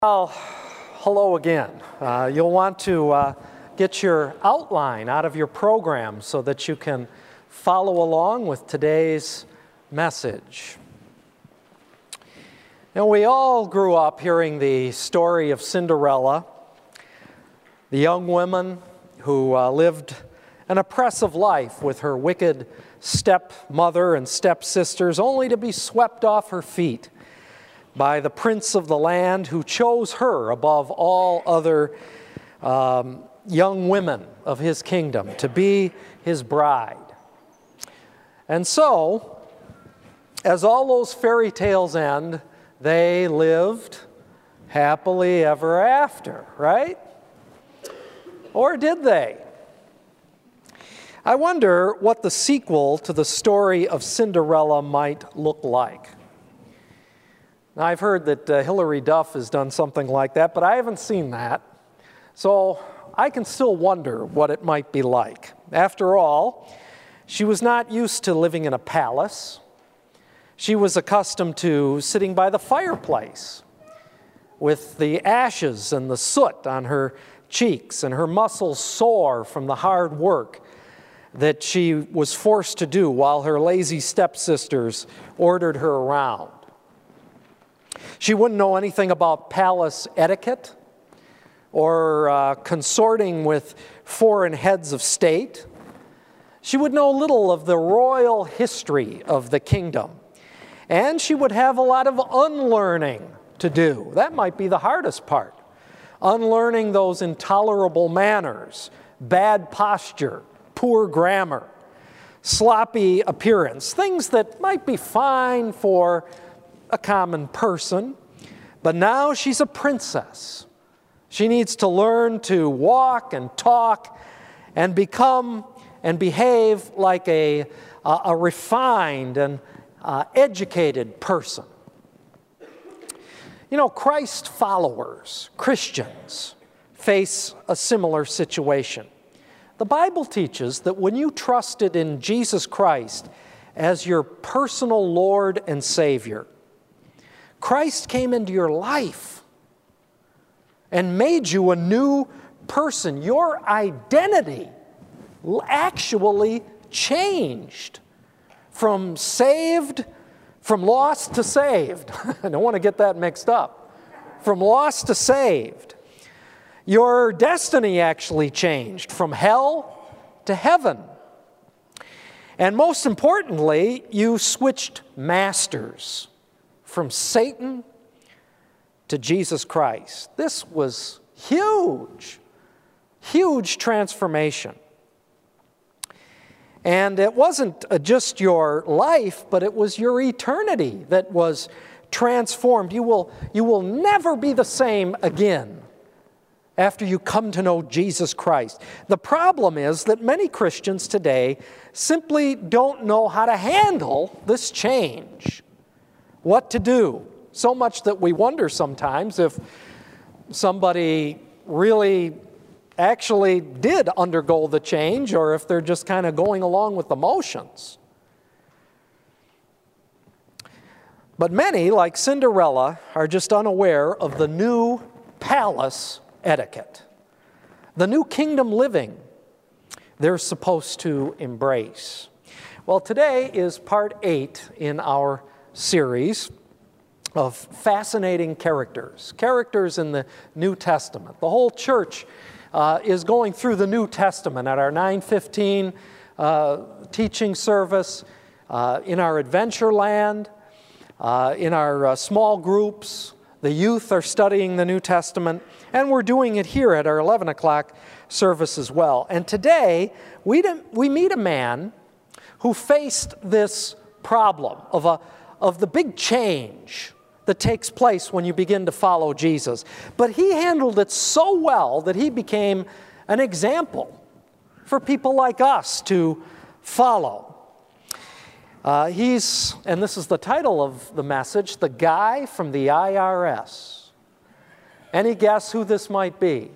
Well, hello again. You'll want to get your outline out of your program so that you can follow along with today's message. Now, we all grew up hearing the story of Cinderella, the young woman who lived an oppressive life with her wicked stepmother and stepsisters, only to be swept off her feet by the prince of the land who chose her above all other young women of his kingdom to be his bride. And so, as all those fairy tales end, they lived happily ever after, right? Or did they? I wonder what the sequel to the story of Cinderella might look like. Now, I've heard that Hilary Duff has done something like that, but I haven't seen that. So I can still wonder what it might be like. After all, she was not used to living in a palace. She was accustomed to sitting by the fireplace with the ashes and the soot on her cheeks and her muscles sore from the hard work that she was forced to do while her lazy stepsisters ordered her around. She wouldn't know anything about palace etiquette or consorting with foreign heads of state. She would know little of the royal history of the kingdom. And she would have a lot of unlearning to do. That might be the hardest part. Unlearning those intolerable manners, bad posture, poor grammar, sloppy appearance, things that might be fine for a common person, but now she's a princess. She needs to learn to walk and talk and become and behave like a refined and educated person. You know, Christ followers, Christians, face a similar situation. The Bible teaches that when you trusted in Jesus Christ as your personal Lord and Savior, Christ came into your life and made you a new person. Your identity actually changed from lost to saved. I don't want to get that mixed up. From lost to saved. Your destiny actually changed from hell to heaven. And most importantly, you switched masters from Satan to Jesus Christ. This was huge, huge transformation. And it wasn't just your life, but it was your eternity that was transformed. You will never be the same again after you come to know Jesus Christ. The problem is that many Christians today simply don't know how to handle this change. What to do. So much that we wonder sometimes if somebody really actually did undergo the change or if they're just kind of going along with the motions. But many, like Cinderella, are just unaware of the new palace etiquette, the new kingdom living they're supposed to embrace. Well, today is part 8 in our series of fascinating characters in the New Testament. The whole church is going through the New Testament at our 9:15 teaching service, in our Adventureland, in our small groups. The youth are studying the New Testament, and we're doing it here at our 11 o'clock service as well. And today, we meet a man who faced this problem of the big change that takes place when you begin to follow Jesus. But he handled it so well that he became an example for people like us to follow. And this is the title of the message, The Guy from the IRS. Any guess who this might be?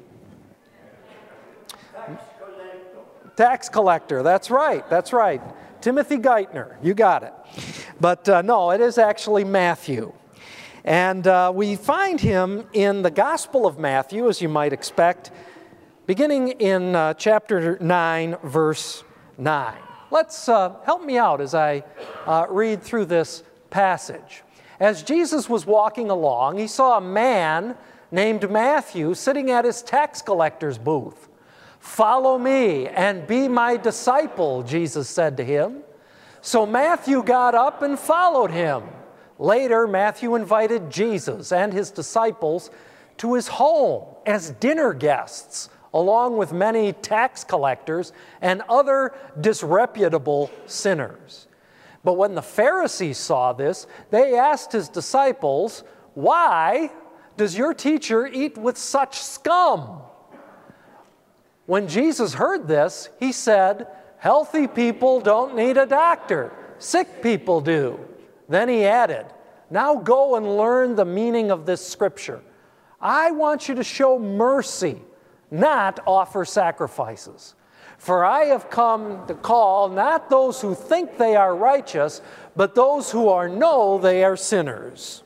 Tax collector, that's right. Timothy Geithner, you got it. But no, it is actually Matthew. And we find him in the Gospel of Matthew, as you might expect, beginning in chapter 9, verse 9. Let's help me out as I read through this passage. As Jesus was walking along, he saw a man named Matthew sitting at his tax collector's booth. "Follow me and be my disciple," Jesus said to him. So Matthew got up and followed him. Later, Matthew invited Jesus and his disciples to his home as dinner guests, along with many tax collectors and other disreputable sinners. But when the Pharisees saw this, they asked his disciples, "Why does your teacher eat with such scum?" When Jesus heard this, he said, "Healthy people don't need a doctor, sick people do." Then he added, "Now go and learn the meaning of this scripture. I want you to show mercy, not offer sacrifices. For I have come to call not those who think they are righteous, but those who know they are sinners."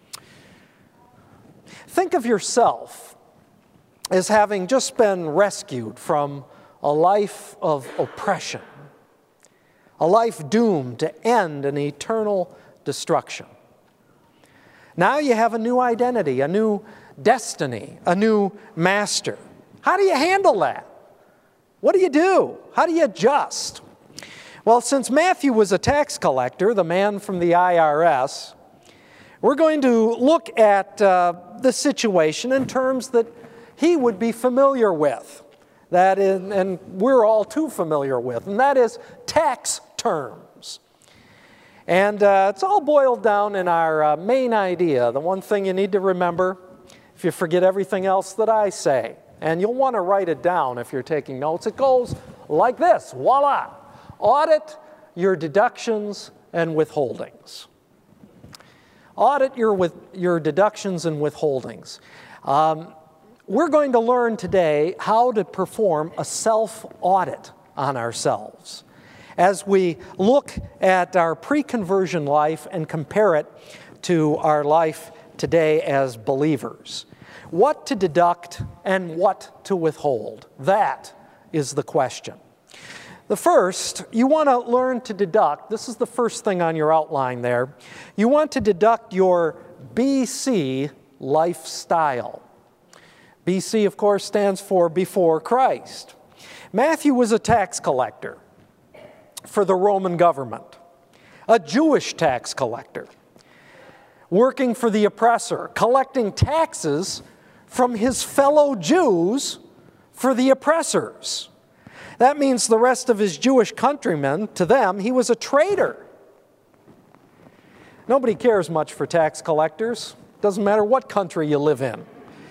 Think of yourself as having just been rescued from a life of oppression, a life doomed to end in eternal destruction. Now you have a new identity, a new destiny, a new master. How do you handle that? What do you do? How do you adjust? Well, since Matthew was a tax collector, the man from the IRS, we're going to look at the situation in terms that he would be familiar with, and we're all too familiar with, and that is tax terms. And it's all boiled down in our main idea, the one thing you need to remember if you forget everything else that I say. And you'll want to write it down if you're taking notes. It goes like this, voila. Audit your deductions and withholdings. Audit your deductions and withholdings. We're going to learn today how to perform a self-audit on ourselves as we look at our pre-conversion life and compare it to our life today as believers. What to deduct and what to withhold? That is the question. The first, you want to learn to deduct. This is the first thing on your outline there. You want to deduct your BC lifestyle. BC, of course, stands for before Christ. Matthew was a tax collector for the Roman government, a Jewish tax collector, working for the oppressor, collecting taxes from his fellow Jews for the oppressors. That means the rest of his Jewish countrymen, to them, he was a traitor. Nobody cares much for tax collectors. Doesn't matter what country you live in.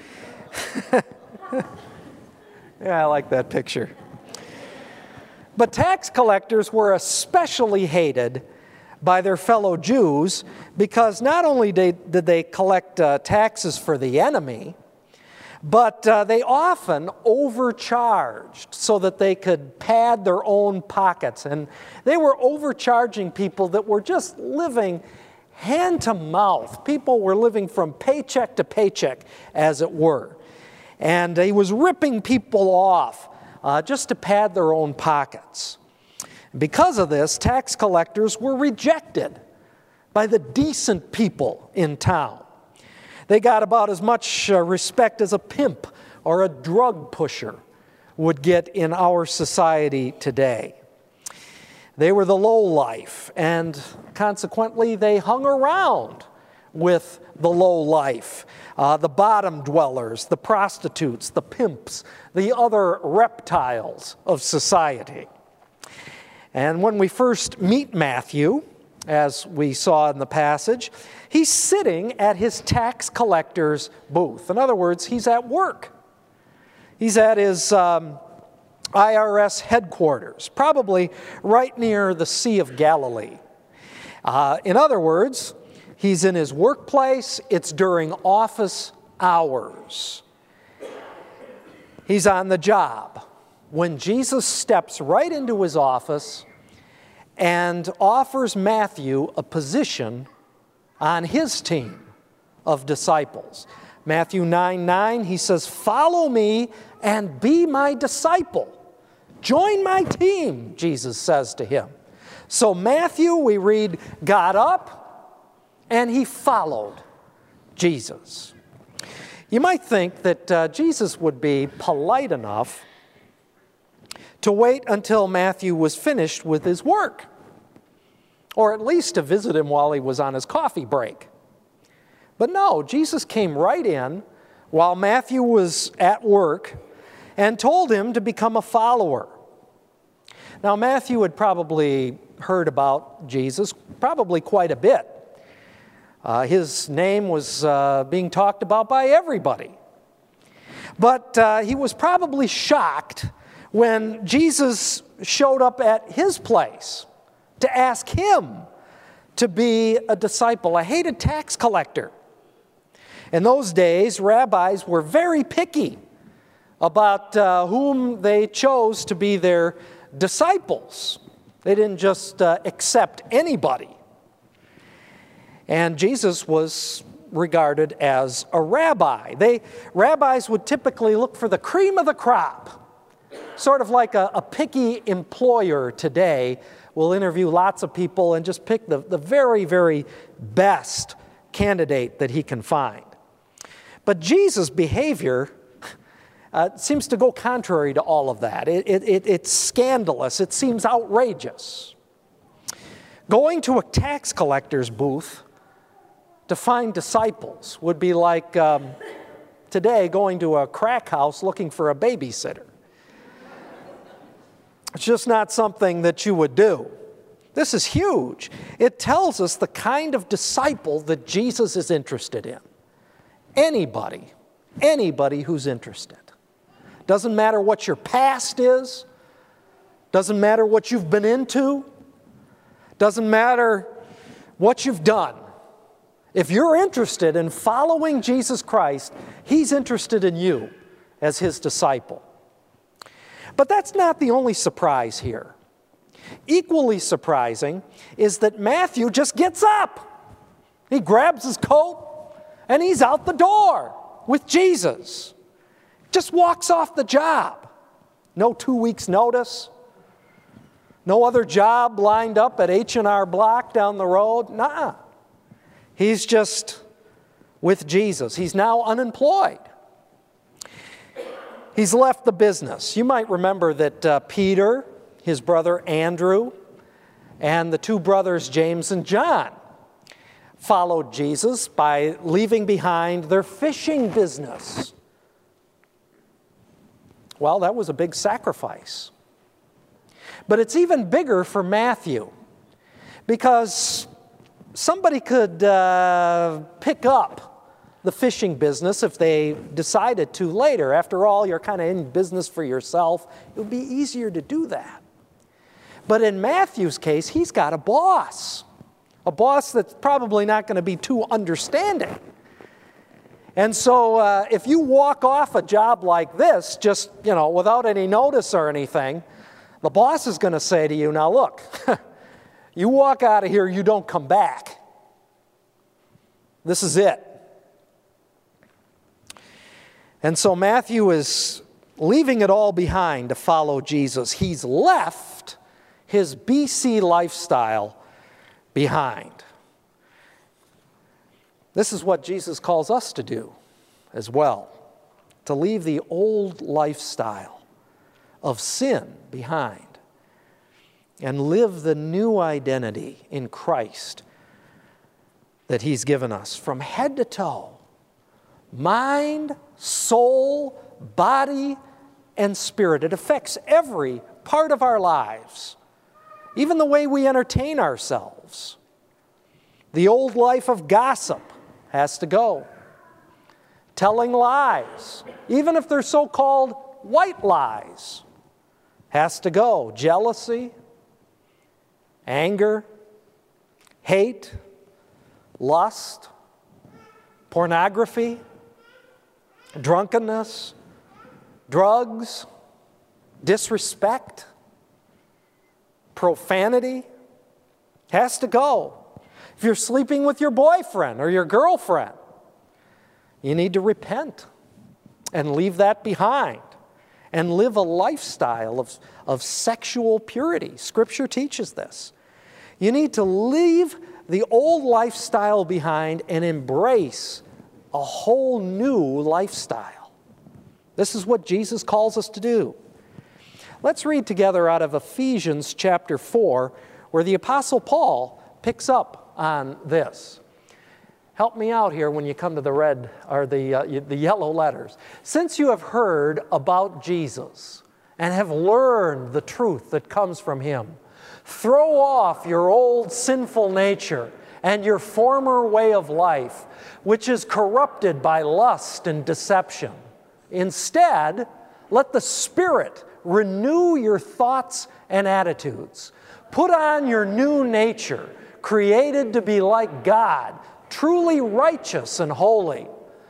Yeah, I like that picture. But tax collectors were especially hated by their fellow Jews because not only did they collect taxes for the enemy, but they often overcharged so that they could pad their own pockets. And they were overcharging people that were just living hand to mouth. People were living from paycheck to paycheck, as it were. And he was ripping people off just to pad their own pockets. Because of this, tax collectors were rejected by the decent people in town. They got about as much respect as a pimp or a drug pusher would get in our society today. They were the lowlife, and consequently, they hung around with the lowlife, the bottom dwellers, the prostitutes, the pimps, the other reptiles of society. And when we first meet Matthew, as we saw in the passage, he's sitting at his tax collector's booth. In other words, he's at work. He's at his IRS headquarters, probably right near the Sea of Galilee. In other words, he's in his workplace. It's during office hours. He's on the job when Jesus steps right into his office and offers Matthew a position on his team, of disciples. Matthew 9:9, he says, "Follow me and be my disciple." Join my team, Jesus says to him. So Matthew, we read, got up and he followed Jesus. You might think that Jesus would be polite enough to wait until Matthew was finished with his work, or at least to visit him while he was on his coffee break. But no, Jesus came right in while Matthew was at work and told him to become a follower. Now, Matthew had probably heard about Jesus, probably quite a bit. His name was being talked about by everybody. But he was probably shocked when Jesus showed up at his place to ask him to be a disciple, a hated tax collector. In those days, rabbis were very picky about whom they chose to be their disciples. They didn't just accept anybody. And Jesus was regarded as a rabbi. Rabbis would typically look for the cream of the crop, sort of like a picky employer today will interview lots of people and just pick the very, very best candidate that he can find. But Jesus' behavior seems to go contrary to all of that. It's scandalous. It seems outrageous. Going to a tax collector's booth to find disciples would be like today going to a crack house looking for a babysitter. It's just not something that you would do. This is huge. It tells us the kind of disciple that Jesus is interested in. Anybody who's interested. Doesn't matter what your past is. Doesn't matter what you've been into. Doesn't matter what you've done. If you're interested in following Jesus Christ, He's interested in you as His disciple. But that's not the only surprise here. Equally surprising is that Matthew just gets up. He grabs his coat and he's out the door with Jesus. Just walks off the job. No 2 weeks notice. No other job lined up at H&R Block down the road. Nah. He's just with Jesus. He's now unemployed. He's left the business. You might remember that Peter, his brother Andrew, and the two brothers James and John followed Jesus by leaving behind their fishing business. Well, that was a big sacrifice. But it's even bigger for Matthew, because somebody could pick up the fishing business if they decided to later. After all, you're kind of in business for yourself. It would be easier to do that. But in Matthew's case, he's got a boss that's probably not going to be too understanding. And so if you walk off a job like this, just, without any notice or anything, the boss is going to say to you, now look, you walk out of here, you don't come back. This is it. And so Matthew is leaving it all behind to follow Jesus. He's left his BC lifestyle behind. This is what Jesus calls us to do as well, to leave the old lifestyle of sin behind and live the new identity in Christ that He's given us from head to toe. Mind, soul, body, and spirit. It affects every part of our lives, even the way we entertain ourselves. The old life of gossip has to go. Telling lies, even if they're so-called white lies, has to go. Jealousy, anger, hate, lust, pornography, drunkenness, drugs, disrespect, profanity, has to go. If you're sleeping with your boyfriend or your girlfriend, You need to repent and leave that behind and live a lifestyle of sexual purity. Scripture teaches this. You need to leave the old lifestyle behind and embrace a whole new lifestyle. This is what Jesus calls us to do. Let's read together out of Ephesians chapter 4, where the Apostle Paul picks up on this. Help me out here when you come to the red or the yellow letters. Since you have heard about Jesus and have learned the truth that comes from him, throw off your old sinful nature and your former way of life, which is corrupted by lust and deception. Instead, let the Spirit renew your thoughts and attitudes. Put on your new nature, created to be like God, truly righteous and holy.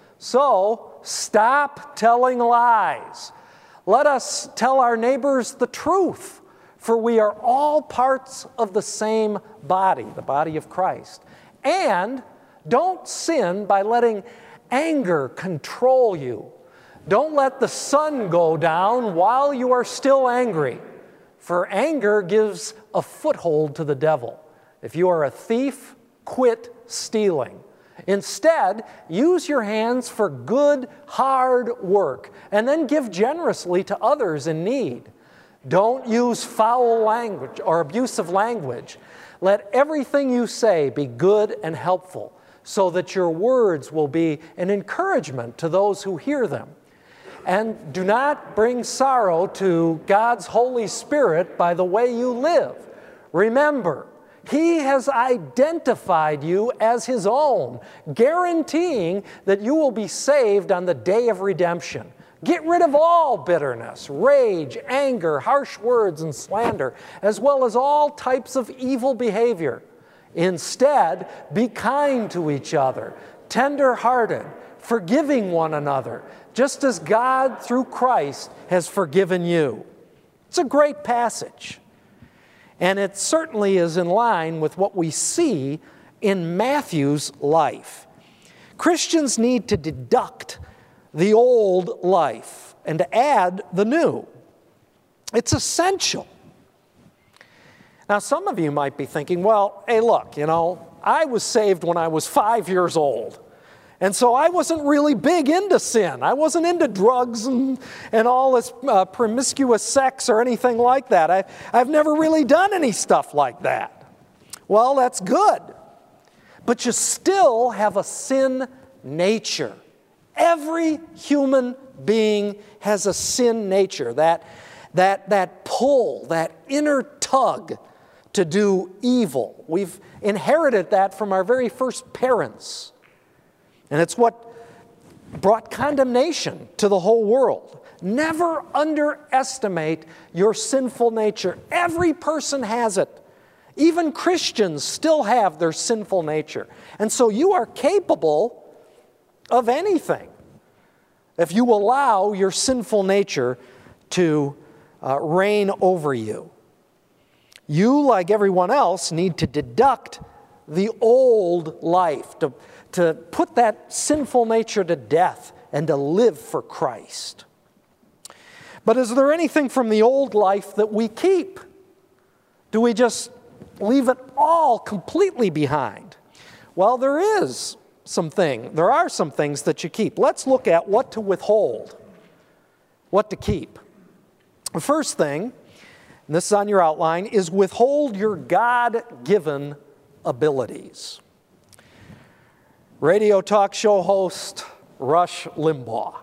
So, stop telling lies. Let us tell our neighbors the truth, for we are all parts of the same body, the body of Christ. And don't sin by letting anger control you. Don't let the sun go down while you are still angry, for anger gives a foothold to the devil. If you are a thief, quit stealing. Instead, use your hands for good, hard work, and then give generously to others in need. Don't use foul language or abusive language. Let everything you say be good and helpful, so that your words will be an encouragement to those who hear them. And do not bring sorrow to God's Holy Spirit by the way you live. Remember, He has identified you as His own, guaranteeing that you will be saved on the day of redemption. Get rid of all bitterness, rage, anger, harsh words, and slander, as well as all types of evil behavior. Instead, be kind to each other, tender-hearted, forgiving one another, just as God, through Christ, has forgiven you. It's a great passage. And it certainly is in line with what we see in Matthew's life. Christians need to deduct the old life and to add the new. It's essential. Now, some of you might be thinking, well, hey, look, I was saved when I was 5 years old. And so I wasn't really big into sin. I wasn't into drugs and all this promiscuous sex or anything like that. I've never really done any stuff like that. Well, that's good. But you still have a sin nature. Every human being has a sin nature, that pull, that inner tug to do evil. We've inherited that from our very first parents. And it's what brought condemnation to the whole world. Never underestimate your sinful nature. Every person has it. Even Christians still have their sinful nature. And so you are capable of anything if you allow your sinful nature to reign over you. You, like everyone else, need to deduct the old life, to put that sinful nature to death and to live for Christ. But is there anything from the old life that we keep? Do we just leave it all completely behind? Well, there are some things that you keep. Let's look at what to withhold, what to keep. The first thing, and this is on your outline, is withhold your God-given abilities. Radio talk show host Rush Limbaugh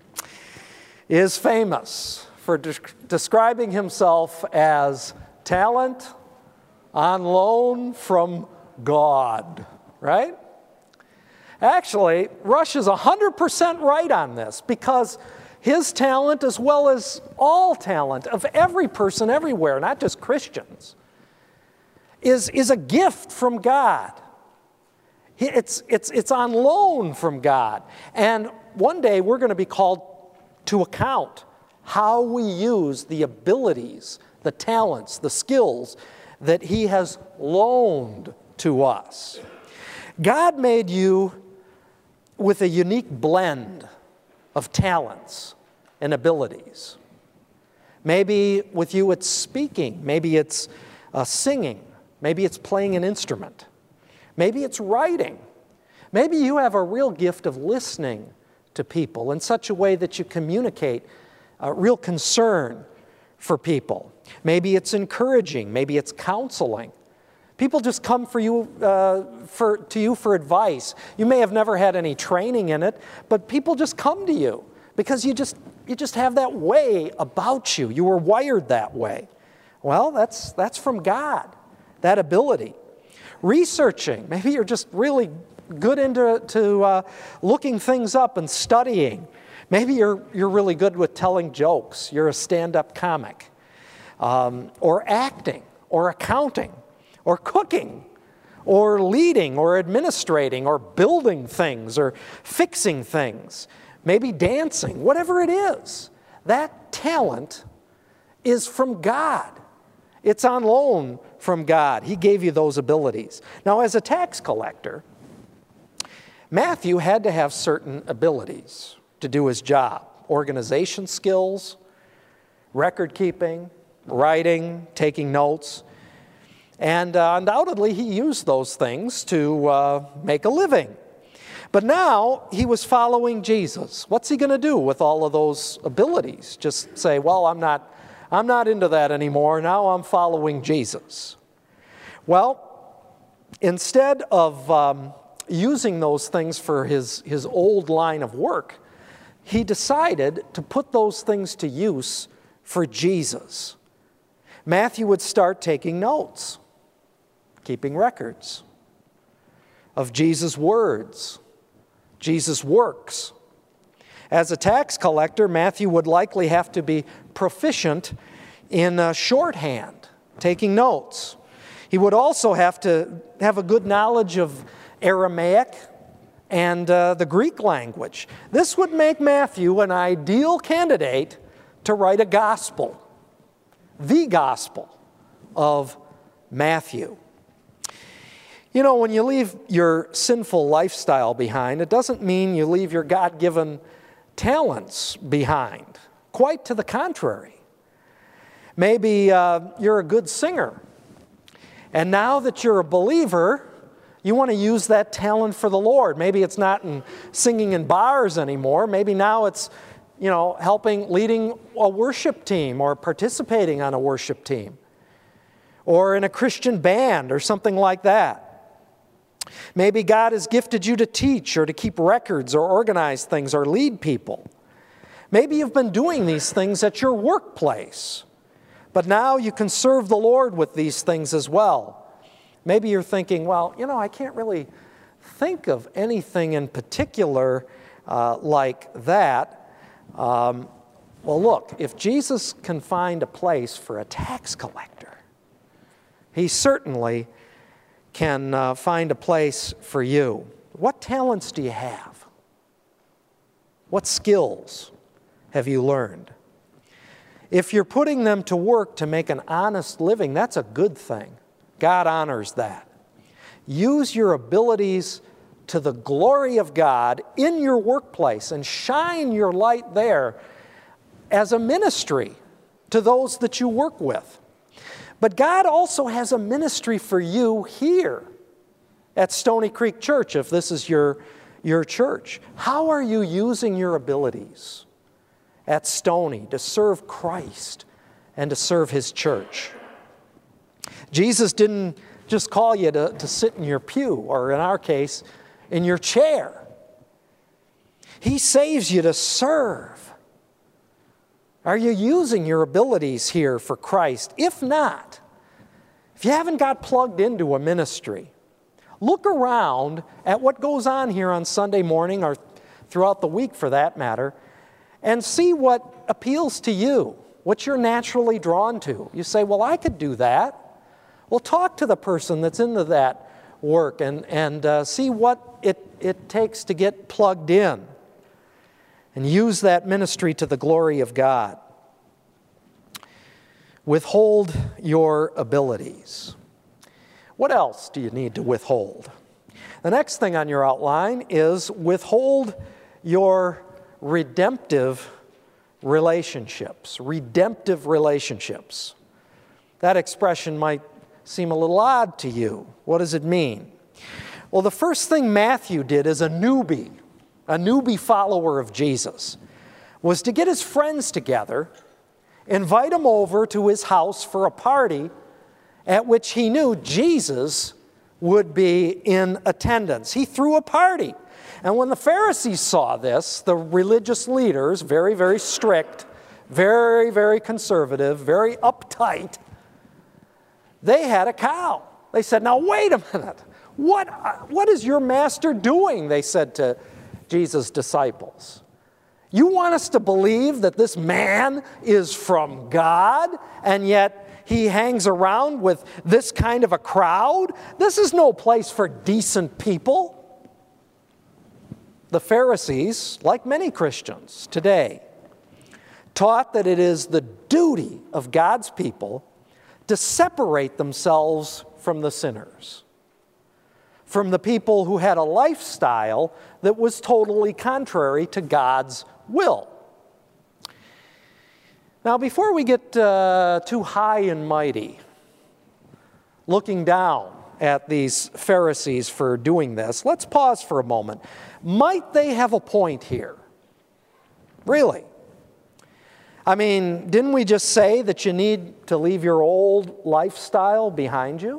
is famous for describing himself as talent on loan from God, right? Actually, Rush is 100% right on this, because his talent, as well as all talent of every person everywhere, not just Christians, is a gift from God. It's on loan from God. And one day we're going to be called to account how we use the abilities, the talents, the skills that He has loaned to us. God made you with a unique blend of talents and abilities. Maybe with you it's speaking, maybe it's singing, maybe it's playing an instrument, maybe it's writing. Maybe you have a real gift of listening to people in such a way that you communicate real concern for people. Maybe it's encouraging, maybe it's counseling. People just come to you for advice. You may have never had any training in it, but people just come to you because you just have that way about you. You were wired that way. Well, that's from God, that ability. Researching, maybe you're just really good into looking things up and studying. Maybe you're really good with telling jokes. You're a stand-up comic. Or acting, or accounting, or cooking, or leading, or administrating, or building things, or fixing things. Maybe dancing, whatever it is. That talent is from God. It's on loan from God. He gave you those abilities. Now, as a tax collector, Matthew had to have certain abilities to do his job. Organization skills, record keeping, writing, taking notes. And undoubtedly he used those things to make a living. But now he was following Jesus. What's he going to do with all of those abilities? Just say, well, I'm not into that anymore. Now I'm following Jesus. Well, instead of using those things for his old line of work, he decided to put those things to use for Jesus. Matthew would start taking notes, keeping records of Jesus' words, Jesus' works. As a tax collector, Matthew would likely have to be proficient in shorthand, taking notes. He would also have to have a good knowledge of Aramaic and the Greek language. This would make Matthew an ideal candidate to write a gospel, the gospel of Matthew. You know, when you leave your sinful lifestyle behind, it doesn't mean you leave your God-given talents behind. Quite to the contrary. Maybe you're a good singer, and now that you're a believer, you want to use that talent for the Lord. Maybe it's not in singing in bars anymore. Maybe now it's, leading a worship team or participating on a worship team or in a Christian band or something like that. Maybe God has gifted you to teach or to keep records or organize things or lead people. Maybe you've been doing these things at your workplace, but now you can serve the Lord with these things as well. Maybe you're thinking, well, I can't really think of anything in particular like that. Well, look, if Jesus can find a place for a tax collector, he certainly can find a place for you. What talents do you have? What skills have you learned? If you're putting them to work to make an honest living, that's a good thing. God honors that. Use your abilities to the glory of God in your workplace and shine your light there as a ministry to those that you work with. But God also has a ministry for you here at Stony Creek Church, if this is your church. How are you using your abilities at Stony to serve Christ and to serve His church? Jesus didn't just call you to sit in your pew, or in our case, in your chair. He saves you to serve. Are you using your abilities here for Christ? If not, if you haven't got plugged into a ministry, look around at what goes on here on Sunday morning, or throughout the week for that matter, and see what appeals to you, what you're naturally drawn to. You say, well, I could do that. Well, talk to the person that's into that work and see what it takes to get plugged in and use that ministry to the glory of God. Withhold your abilities. What else do you need to withhold? The next thing on your outline is withhold your redemptive relationships. Redemptive relationships. That expression might seem a little odd to you. What does it mean? Well, the first thing Matthew did as a newbie follower of Jesus, was to get his friends together, invite them over to his house for a party at which he knew Jesus would be in attendance. He threw a party. And when the Pharisees saw this, the religious leaders, very, very strict, very, very conservative, very uptight, they had a cow. They said, now wait a minute. What is your master doing? They said to Jesus' disciples. You want us to believe that this man is from God, and yet he hangs around with this kind of a crowd? This is no place for decent people. The Pharisees, like many Christians today, taught that it is the duty of God's people to separate themselves from the sinners, from the people who had a lifestyle that was totally contrary to God's will. Now, before we get too high and mighty, looking down at these Pharisees for doing this, let's pause for a moment. Might they have a point here? Really? I mean, didn't we just say that you need to leave your old lifestyle behind you?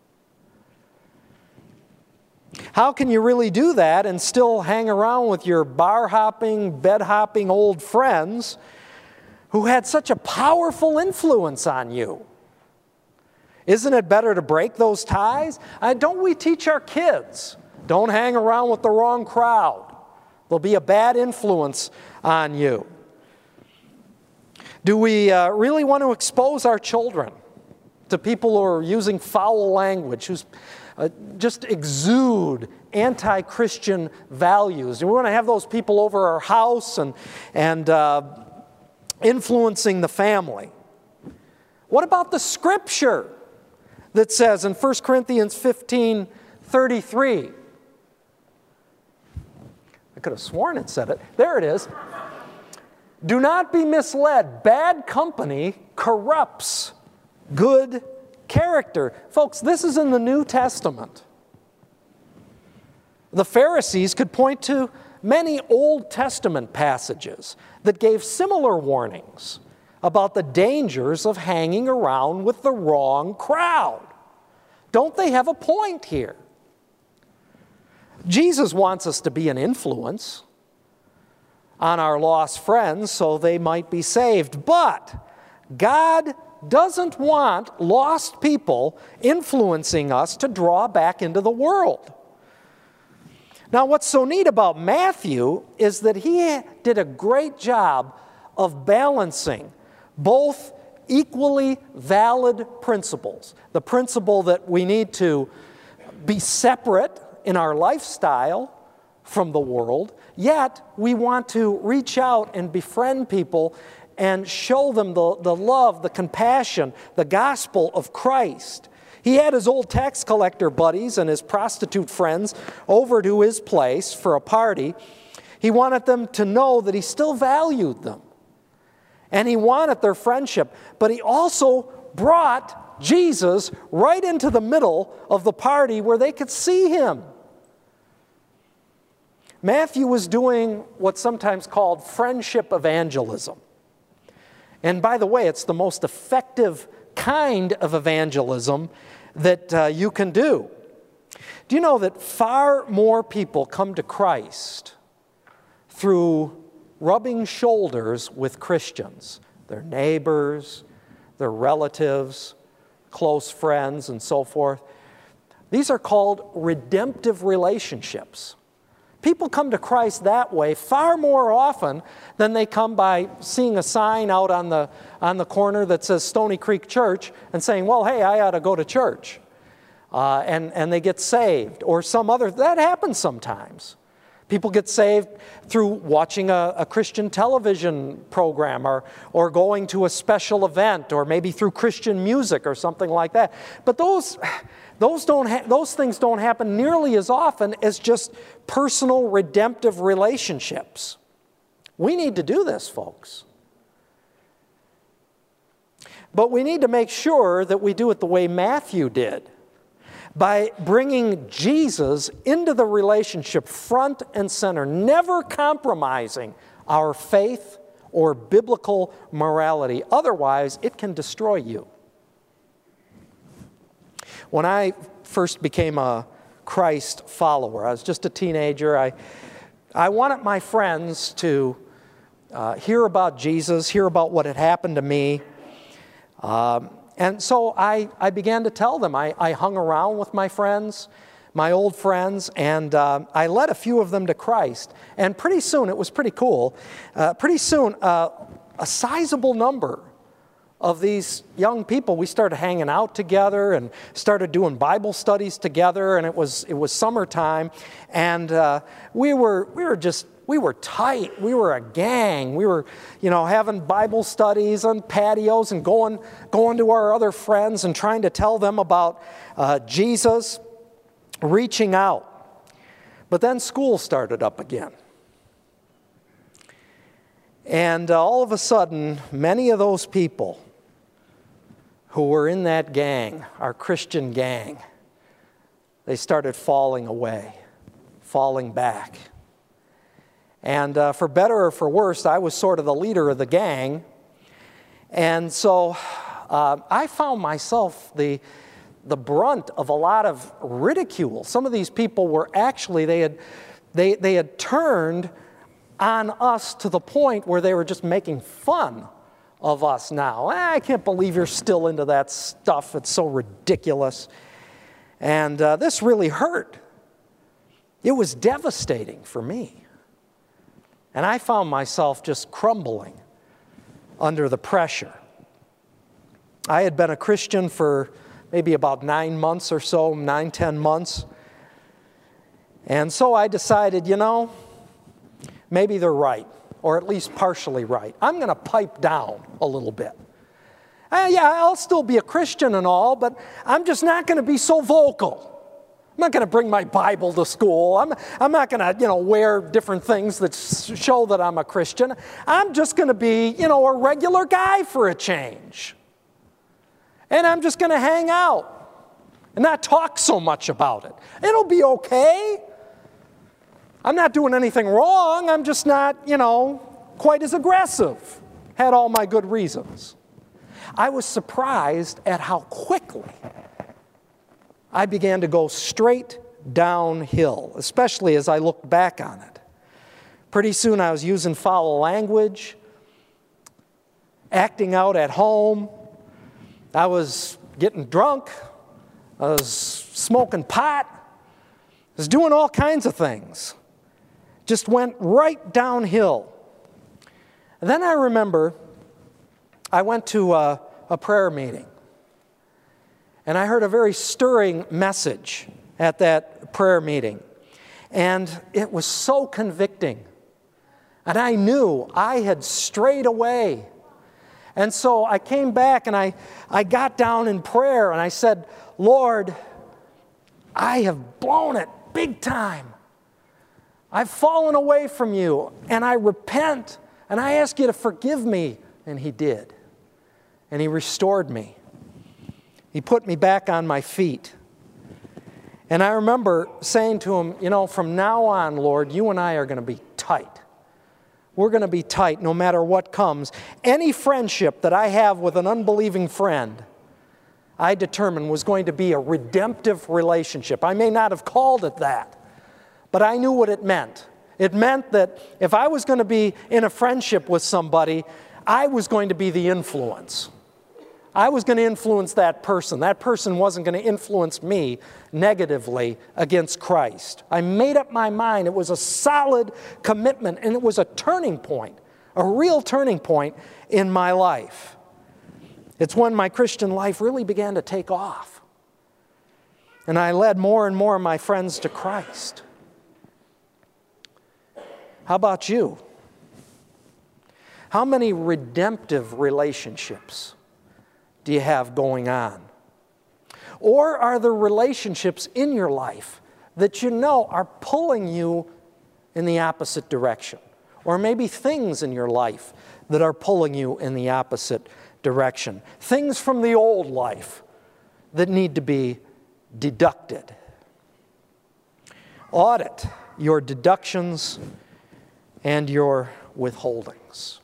How can you really do that and still hang around with your bar-hopping, bed-hopping old friends who had such a powerful influence on you? Isn't it better to break those ties? Don't we teach our kids, don't hang around with the wrong crowd. There'll be a bad influence on you. Do we really want to expose our children to people who are using foul language, who's just exude anti-Christian values? Do we want to have those people over our house and influencing the family? What about the scripture that says in 1 Corinthians 15:33? I could have sworn it said it. There it is. Do not be misled. Bad company corrupts good character. Folks, this is in the New Testament. The Pharisees could point to many Old Testament passages that gave similar warnings about the dangers of hanging around with the wrong crowd. Don't they have a point here? Jesus wants us to be an influence on our lost friends so they might be saved. But God doesn't want lost people influencing us to draw back into the world. Now, what's so neat about Matthew is that he did a great job of balancing both equally valid principles. The principle that we need to be separate in our lifestyle from the world, yet we want to reach out and befriend people and show them the love, the compassion, the gospel of Christ. He had his old tax collector buddies and his prostitute friends over to his place for a party. He wanted them to know that he still valued them. And he wanted their friendship. But he also brought Jesus right into the middle of the party where they could see him. Matthew was doing what's sometimes called friendship evangelism. And by the way, it's the most effective kind of evangelism that you can do. Do you know that far more people come to Christ through rubbing shoulders with Christians, their neighbors, their relatives, close friends, and so forth? These are called redemptive relationships. People come to Christ that way far more often than they come by seeing a sign out on the corner that says Stony Creek Church and saying, well, hey, I ought to go to church. And they get saved. Or some other, that happens sometimes. People get saved through watching a Christian television program or going to a special event or maybe through Christian music or something like that. But those things don't happen nearly as often as just personal redemptive relationships. We need to do this, folks. But we need to make sure that we do it the way Matthew did, by bringing Jesus into the relationship front and center, never compromising our faith or biblical morality. Otherwise, it can destroy you. When I first became a Christ follower, I was just a teenager. I wanted my friends to hear about Jesus, hear about what had happened to me. And so I began to tell them. I hung around with my friends, my old friends, and I led a few of them to Christ. And pretty soon, it was pretty cool, pretty soon a sizable number of these young people, we started hanging out together and started doing Bible studies together, and it was summertime, and we were tight. We were a gang. We were, having Bible studies on patios and going to our other friends and trying to tell them about Jesus, reaching out. But then school started up again. And all of a sudden, many of those people who were in that gang, our Christian gang, they started falling away, falling back. And for better or for worse, I was sort of the leader of the gang. And so I found myself the brunt of a lot of ridicule. Some of these people were actually, they had turned on us to the point where they were just making fun of us now. I can't believe you're still into that stuff. It's so ridiculous. And this really hurt. It was devastating for me. And I found myself just crumbling under the pressure. I had been a Christian for maybe about 9 months or so, 9-10 months. And so I decided, maybe they're right, or at least partially right. I'm going to pipe down a little bit. Yeah, I'll still be a Christian and all, but I'm just not going to be so vocal. I'm not going to bring my Bible to school. I'm not going to, wear different things that show that I'm a Christian. I'm just going to be, a regular guy for a change. And I'm just going to hang out and not talk so much about it. It'll be okay. I'm not doing anything wrong. I'm just not, quite as aggressive. Had all my good reasons. I was surprised at how quickly I began to go straight downhill, especially as I looked back on it. Pretty soon I was using foul language, acting out at home. I was getting drunk. I was smoking pot. I was doing all kinds of things. Just went right downhill. And then I remember I went to a prayer meeting. And I heard a very stirring message at that prayer meeting. And it was so convicting. And I knew I had strayed away. And so I came back and I got down in prayer and I said, Lord, I have blown it big time. I've fallen away from you and I repent and I ask you to forgive me. And he did. And he restored me. He put me back on my feet. And I remember saying to him, from now on, Lord, you and I are going to be tight. We're going to be tight no matter what comes. Any friendship that I have with an unbelieving friend, I determined was going to be a redemptive relationship. I may not have called it that, but I knew what it meant. It meant that if I was going to be in a friendship with somebody, I was going to be the influence. I was going to influence that person. That person wasn't going to influence me negatively against Christ. I made up my mind. It was a solid commitment, and it was a turning point, a real turning point in my life. It's when my Christian life really began to take off. And I led more and more of my friends to Christ. How about you? How many redemptive relationships do you have going on? Or are there relationships in your life that you know are pulling you in the opposite direction? Or maybe things in your life that are pulling you in the opposite direction. Things from the old life that need to be deducted. Audit your deductions and your withholdings.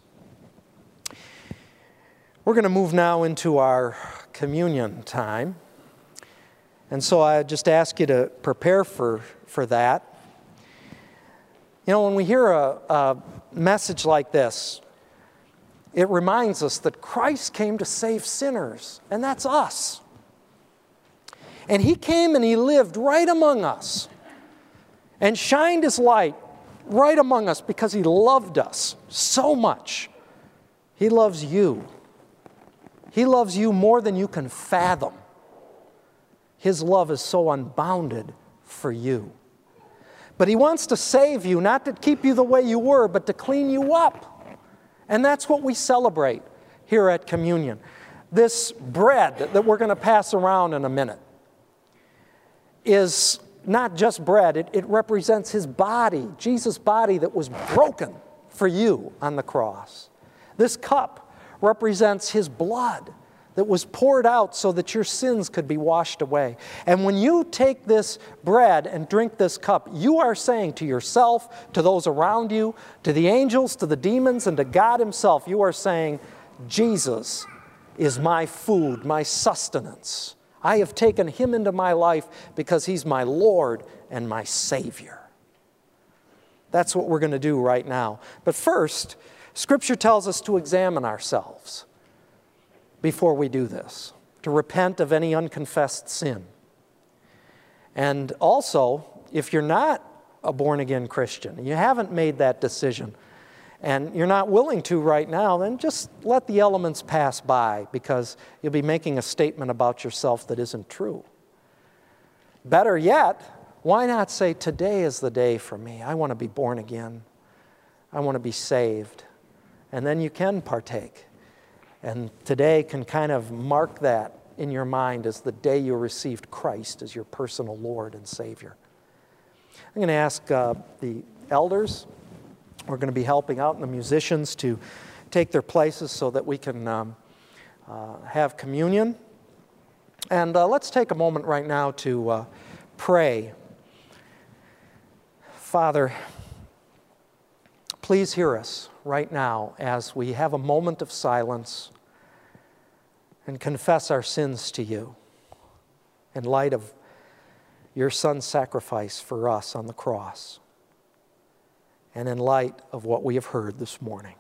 We're going to move now into our communion time. And so I just ask you to prepare for that. You know, when we hear a message like this, it reminds us that Christ came to save sinners, and that's us. And He came and He lived right among us and shined His light right among us because He loved us so much. He loves you. He loves you more than you can fathom. His love is so unbounded for you. But He wants to save you, not to keep you the way you were, but to clean you up. And that's what we celebrate here at communion. This bread that we're going to pass around in a minute is not just bread. It represents His body, Jesus' body that was broken for you on the cross. This cup represents His blood that was poured out so that your sins could be washed away. And when you take this bread and drink this cup, you are saying to yourself, to those around you, to the angels, to the demons, and to God Himself, you are saying, Jesus is my food, my sustenance. I have taken Him into my life because He's my Lord and my Savior. That's what we're going to do right now. But first, Scripture tells us to examine ourselves before we do this, to repent of any unconfessed sin. And also, if you're not a born-again Christian, you haven't made that decision, and you're not willing to right now, then just let the elements pass by, because you'll be making a statement about yourself that isn't true. Better yet, why not say, today is the day for me. I want to be born again. I want to be saved. And then you can partake. And today can kind of mark that in your mind as the day you received Christ as your personal Lord and Savior. I'm going to ask the elders, we're going to be helping out, and the musicians to take their places so that we can have communion. And let's take a moment right now to pray. Father, please hear us right now as we have a moment of silence and confess our sins to You in light of Your Son's sacrifice for us on the cross and in light of what we have heard this morning.